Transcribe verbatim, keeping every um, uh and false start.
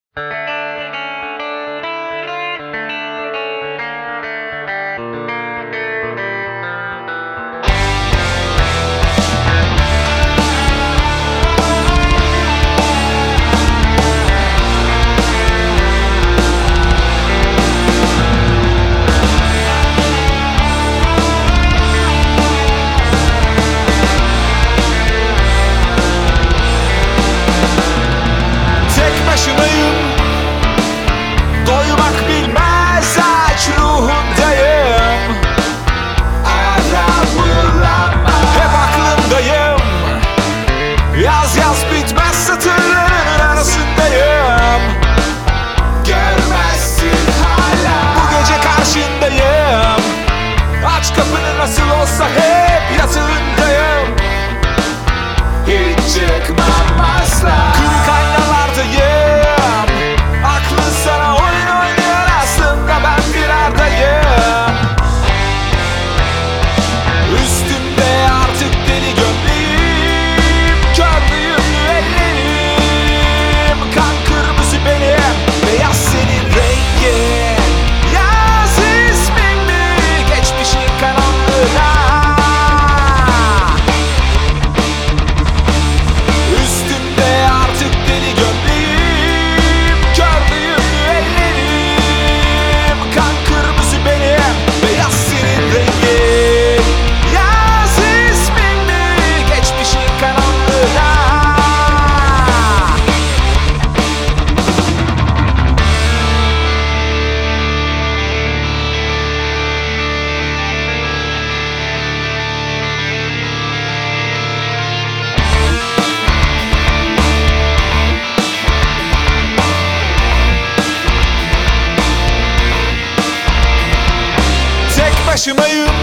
Nasıl olsa hep yatağındayım. Hiç çıkmam asla. Kırık aynalardayım. Aklın sana oyun oynuyor, aslında ben firardayım. Üstümde artık deli gömleğim, körlüğüm ellerim. Kan kırmızı benim, beyaz senin rengin. Yaz ismimi geçmişin karanlığına. Üstümde artık deli gömleğim, körlüğüm ellerim. Kan kırmızı benim, beyaz senin rengin. Yaz ismimi geçmişin karanlığına. Tek başımayım,